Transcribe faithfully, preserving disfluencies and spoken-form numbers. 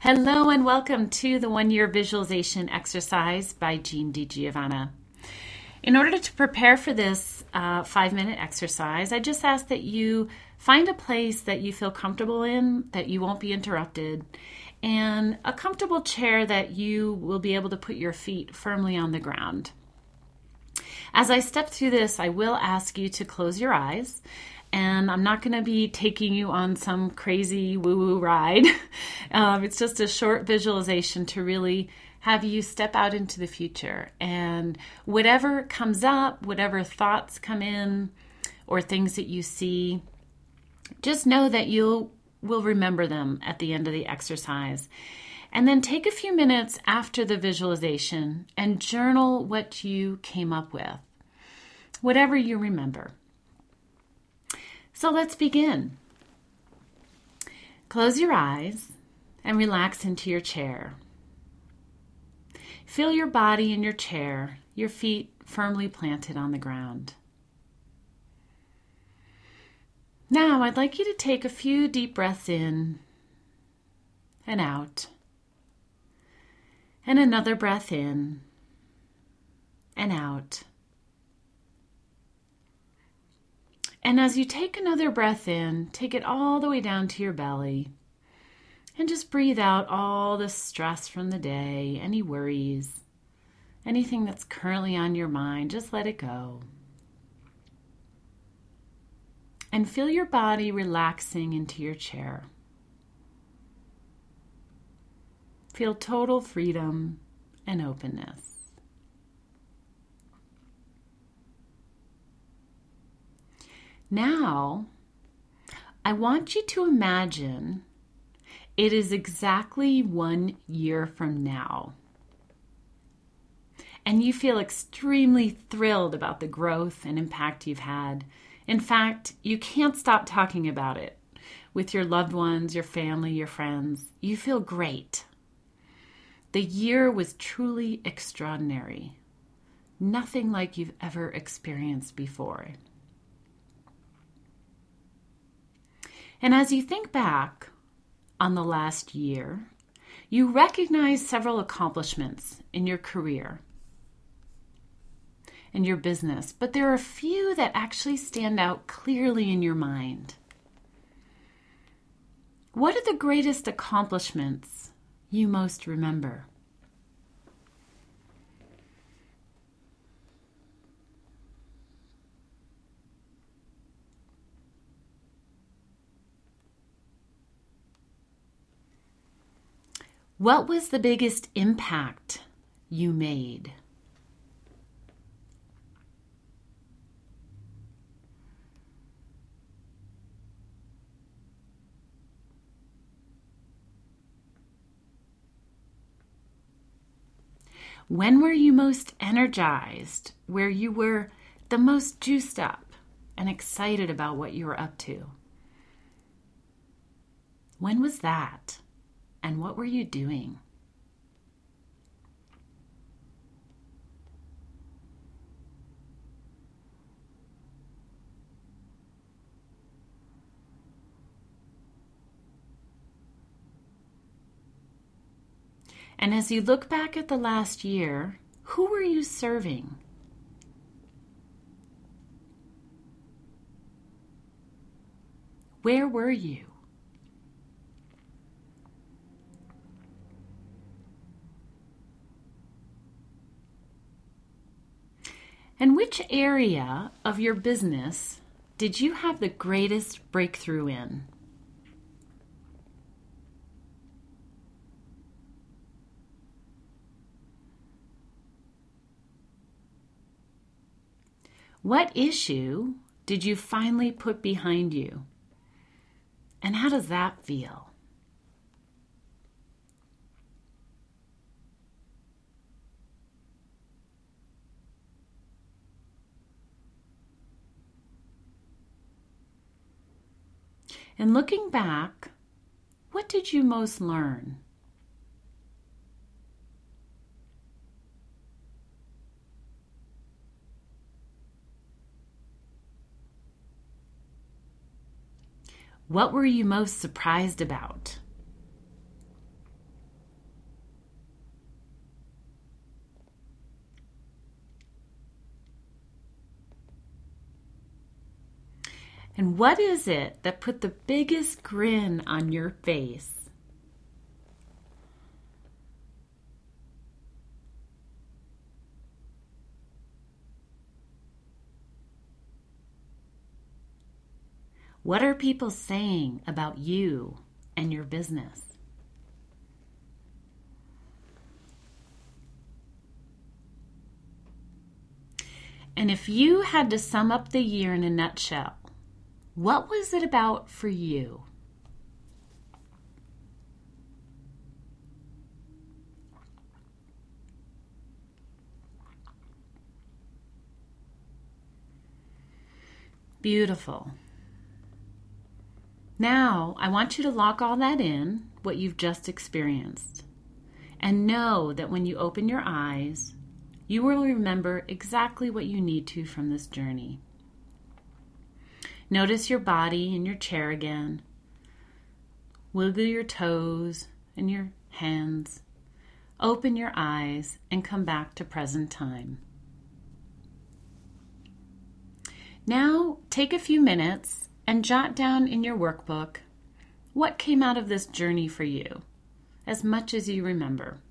Hello and welcome to the one-year visualization exercise by Jean DiGiovanna. In order to prepare for this uh, five-minute exercise, I just ask that you find a place that you feel comfortable in, that you won't be interrupted, and a comfortable chair that you will be able to put your feet firmly on the ground. As I step through this, I will ask you to close your eyes. And I'm not going to be taking you on some crazy woo-woo ride. um, it's just a short visualization to really have you step out into the future. And whatever comes up, whatever thoughts come in, or things that you see, just know that you will remember them at the end of the exercise. And then take a few minutes after the visualization and journal what you came up with, whatever you remember. So let's begin. Close your eyes and relax into your chair. Feel your body in your chair, your feet firmly planted on the ground. Now I'd like you to take a few deep breaths in and out, and another breath in and out. And as you take another breath in, take it all the way down to your belly and just breathe out all the stress from the day, any worries, anything that's currently on your mind, just let it go. And feel your body relaxing into your chair. Feel total freedom and openness. Now, I want you to imagine it is exactly one year from now. And you feel extremely thrilled about the growth and impact you've had. In fact, you can't stop talking about it with your loved ones, your family, your friends. You feel great. The year was truly extraordinary. Nothing like you've ever experienced before. And as you think back on the last year, you recognize several accomplishments in your career and your business, but there are a few that actually stand out clearly in your mind. What are the greatest accomplishments you most remember? What was the biggest impact you made? When were you most energized, where you were the most juiced up and excited about what you were up to? When was that? And what were you doing? And as you look back at the last year, who were you serving? Where were you? And which area of your business did you have the greatest breakthrough in? What issue did you finally put behind you? And how does that feel? And looking back, what did you most learn? What were you most surprised about? And what is it that put the biggest grin on your face? What are people saying about you and your business? And if you had to sum up the year in a nutshell, what was it about for you? Beautiful. Now, I want you to lock all that in, what you've just experienced, and know that when you open your eyes, you will remember exactly what you need to from this journey. Notice your body in your chair again. Wiggle your toes and your hands. Open your eyes and come back to present time. Now, take a few minutes and jot down in your workbook what came out of this journey for you, as much as you remember.